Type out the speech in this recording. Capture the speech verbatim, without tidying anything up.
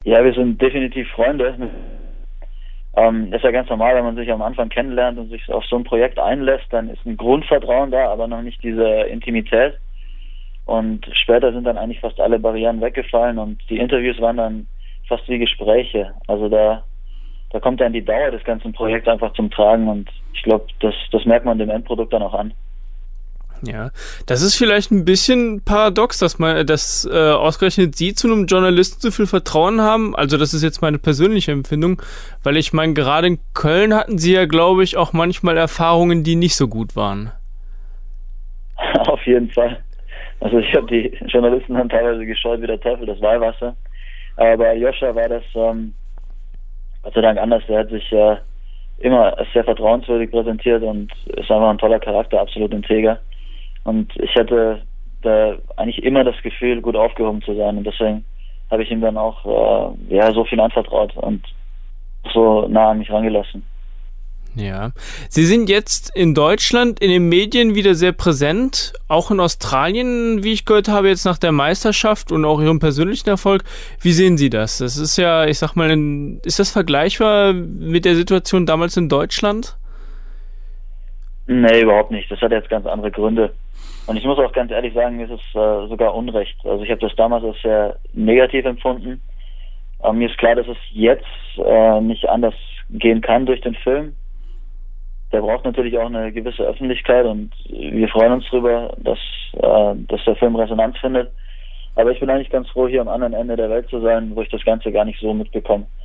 Ja, wir sind definitiv Freunde. Ähm, ist ja ganz normal, wenn man sich am Anfang kennenlernt und sich auf so ein Projekt einlässt, dann ist ein Grundvertrauen da, aber noch nicht diese Intimität. Und später sind dann eigentlich fast alle Barrieren weggefallen und die Interviews waren dann fast wie Gespräche. Also da, da kommt dann die Dauer des ganzen Projekts einfach zum Tragen und ich glaube, das, das merkt man dem Endprodukt dann auch an. Ja, das ist vielleicht ein bisschen paradox, dass man, dass äh, ausgerechnet Sie zu einem Journalisten so viel Vertrauen haben. Also das ist jetzt meine persönliche Empfindung, weil ich meine, gerade in Köln hatten Sie ja, glaube ich, auch manchmal Erfahrungen, die nicht so gut waren. Auf jeden Fall. Also ich habe die Journalisten dann teilweise gescheut wie der Teufel das Weihwasser. Aber bei Joscha war das ähm, Gott sei Dank anders. Er hat sich äh, immer sehr vertrauenswürdig präsentiert und ist einfach ein toller Charakter, absolut integer. Und ich hatte da eigentlich immer das Gefühl, gut aufgehoben zu sein. Und deswegen habe ich ihm dann auch äh, ja so viel anvertraut und so nah an mich rangelassen. Ja. Sie sind jetzt in Deutschland in den Medien wieder sehr präsent, auch in Australien, wie ich gehört habe, jetzt nach der Meisterschaft und auch Ihrem persönlichen Erfolg. Wie sehen Sie das? Das ist ja, ich sag mal, ein, ist das vergleichbar mit der Situation damals in Deutschland? Nee, überhaupt nicht. Das hat jetzt ganz andere Gründe. Und ich muss auch ganz ehrlich sagen, mir ist es äh, sogar Unrecht. Also ich habe das damals als sehr negativ empfunden. Aber mir ist klar, dass es jetzt äh, nicht anders gehen kann durch den Film. Der braucht natürlich auch eine gewisse Öffentlichkeit und wir freuen uns darüber, dass, äh, dass der Film Resonanz findet. Aber ich bin eigentlich ganz froh, hier am anderen Ende der Welt zu sein, wo ich das Ganze gar nicht so mitbekomme.